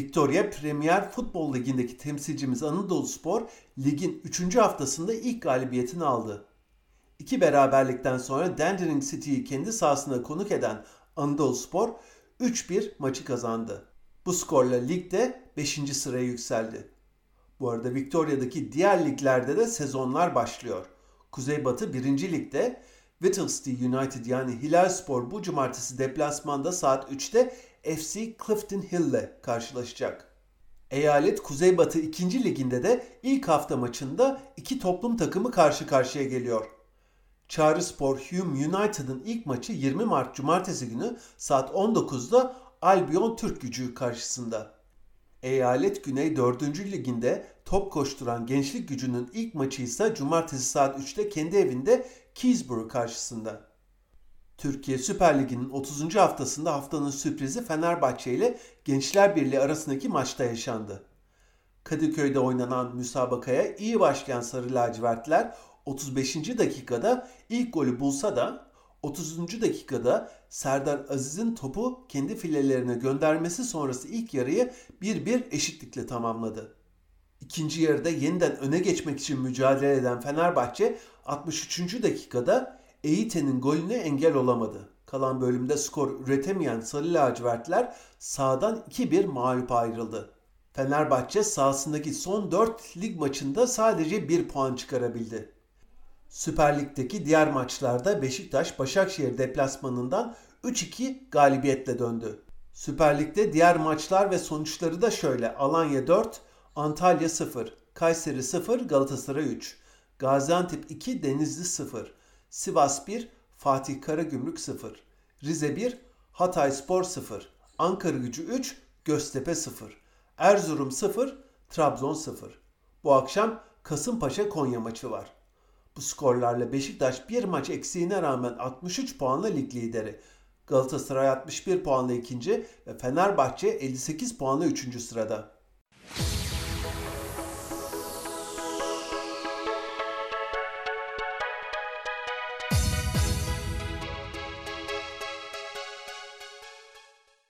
Victoria Premier Futbol Ligi'ndeki temsilcimiz Anadoluspor, ligin 3. haftasında ilk galibiyetini aldı. 2 beraberlikten sonra Dandering City'yi kendi sahasına konuk eden Anadoluspor 3-1 maçı kazandı. Bu skorla ligde 5. sıraya yükseldi. Bu arada Victoria'daki diğer liglerde de sezonlar başlıyor. Kuzeybatı 1. Lig'de Whittlesey United yani Hilalspor bu cumartesi deplasmanda saat 3'te FC Clifton Hill ile karşılaşacak. Eyalet Kuzeybatı 2. Liginde de ilk hafta maçında iki toplum takımı karşı karşıya geliyor. Çağrıspor Hume United'ın ilk maçı 20 Mart Cumartesi günü saat 19'da Albion Türkgücü karşısında. Eyalet Güney 4. Liginde top koşturan Gençlik Gücü'nün ilk maçı ise Cumartesi saat 3'te kendi evinde Keysborough karşısında. Türkiye Süper Ligi'nin 30. haftasında haftanın sürprizi Fenerbahçe ile Gençler Birliği arasındaki maçta yaşandı. Kadıköy'de oynanan müsabakaya iyi başlayan Sarı Lacivertler 35. dakikada ilk golü bulsa da 30. dakikada Serdar Aziz'in topu kendi filelerine göndermesi sonrası ilk yarıyı 1-1 eşitlikle tamamladı. İkinci yarıda yeniden öne geçmek için mücadele eden Fenerbahçe 63. dakikada Eyite'nin golüne engel olamadı. Kalan bölümde skor üretemeyen Sarı Lacivertler sahadan 2-1 mağlup ayrıldı. Fenerbahçe sahasındaki son 4 lig maçında sadece 1 puan çıkarabildi. Süper Lig'deki diğer maçlarda Beşiktaş Başakşehir deplasmanından 3-2 galibiyetle döndü. Süper Lig'de diğer maçlar ve sonuçları da şöyle: Alanya 4, Antalya 0, Kayseri 0, Galatasaray 3, Gaziantep 2, Denizli 0, Sivas 1, Fatih Karagümrük 0, Rize 1, Hatayspor 0, Ankaragücü 3, Göztepe 0, Erzurum 0, Trabzon 0. Bu akşam Kasımpaşa Konya maçı var. Bu skorlarla Beşiktaş bir maç eksiğine rağmen 63 puanla lig lideri. Galatasaray 61 puanla ikinci ve Fenerbahçe 58 puanla 3. sırada.